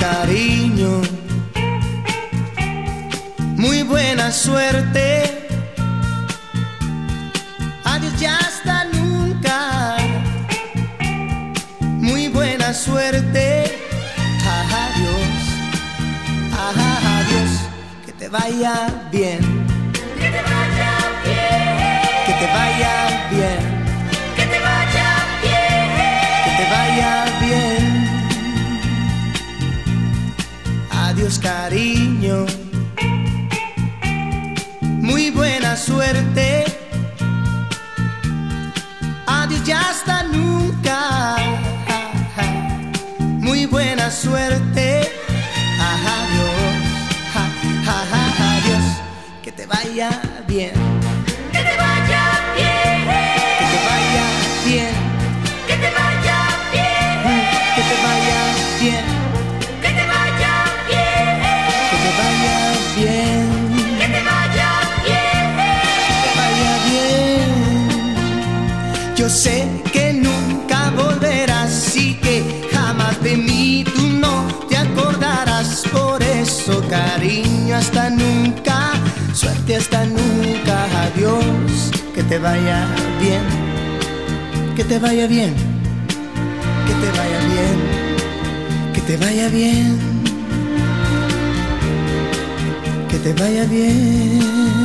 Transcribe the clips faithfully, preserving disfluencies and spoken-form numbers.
cariño, muy buena suerte. Adiós, ya hasta nunca. Muy buena suerte. Adiós, adiós, que te vaya bien. Que te vaya bien. Que te vaya bien. Que te vaya bien. Que te vaya bien. Adiós, cariño, muy buena suerte. Adiós, ya hasta nunca. Muy buena suerte. Adiós, adiós, que te vaya bien. Que te vaya bien. Que te vaya bien. Que te vaya bien. Que te vaya bien. Que te vaya bien. Que te vaya bien. Que te vaya bien. Que te vaya bien. Yo sé que nunca volverás y que jamás de mí tú no te acordarás. Por eso, cariño, hasta nunca. Suerte hasta nunca. Adiós, que te vaya bien. Que te vaya bien. Que te vaya bien. Que te vaya bien. Que te vaya bien.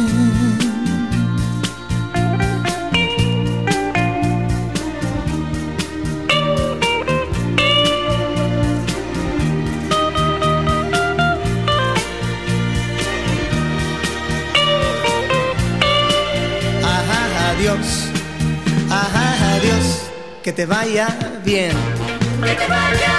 Adiós, ajá, adiós, que te vaya bien. Que te vaya